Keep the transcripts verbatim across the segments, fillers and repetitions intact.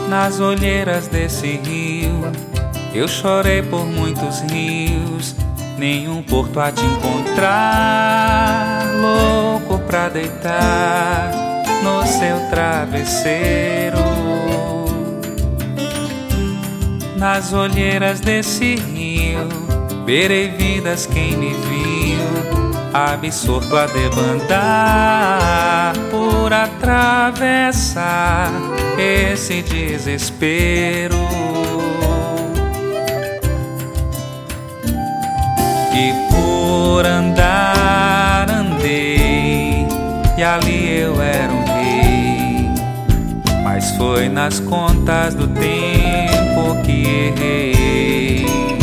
Nas olheiras desse rio, eu chorei por muitos rios, nenhum porto a te encontrar, louco pra deitar no seu travesseiro. Nas olheiras desse rio, verei vidas quem me viu, absorto a debandar por atravessar esse desespero. E por andar andei, e ali eu era um rei, mas foi nas contas do tempo que errei,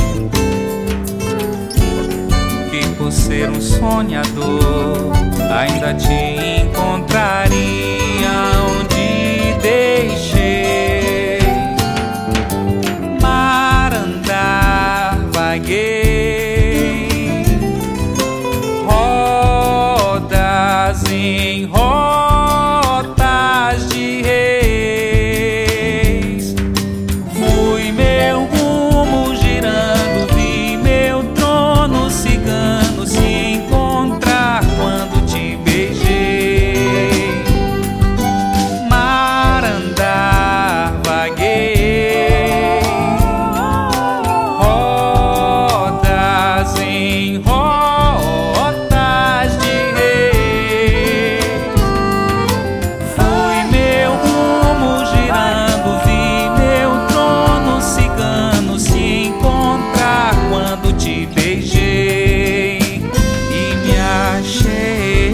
que por ser um sonhador ainda te encontraria onde deixei. Mar andar, vaguei, rodas em rotas de reis, fui meu rumo girando, vi meu trono cigano se encontrar quando te beijei. Mar andar, vaguei, rodas em rotas de reis, fui meu rumo girando, vi meu trono cigano se encontrar quando te beijei e me achei.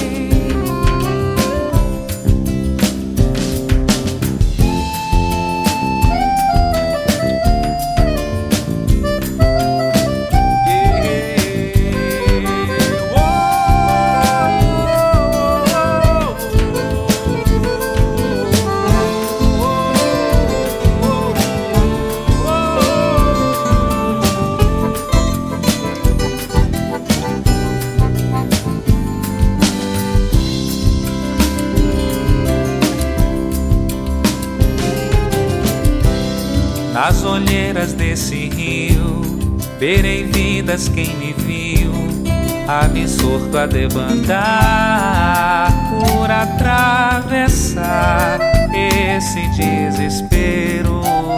Nas olheiras desse rio, verei vidas quem me viu, absorto a debandar por atravessar esse desespero.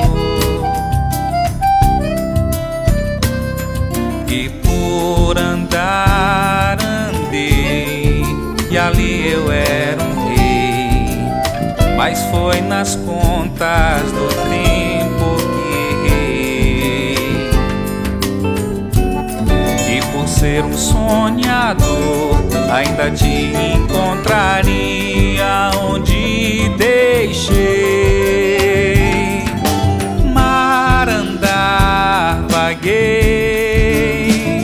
E por andar andei, e ali eu era um rei, mas foi nas contas do tempo que errei, e por ser um sonhador ainda te encontraria onde deixei. Mar andar, vaguei,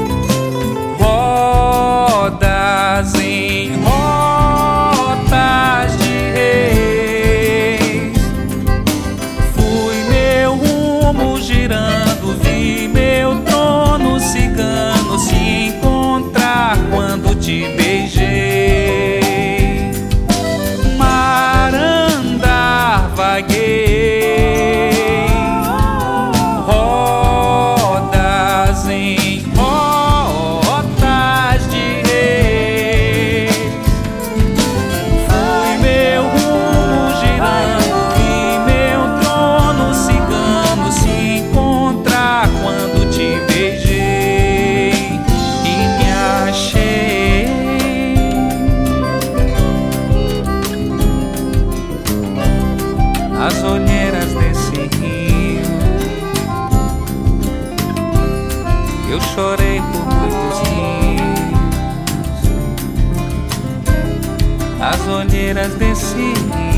rodas em rotas de reis, fui meu rumo girando, vi meu trono cigano se encontrar quando te beijei. Mar andar, vaguei, rodas em rotas de reis, fui meu rumo girando, vi meu trono cigano se encontrar quando te beijei e me achei. Nas olheiras desse rio, eu chorei por muitos rios. Nas olheiras desse rio,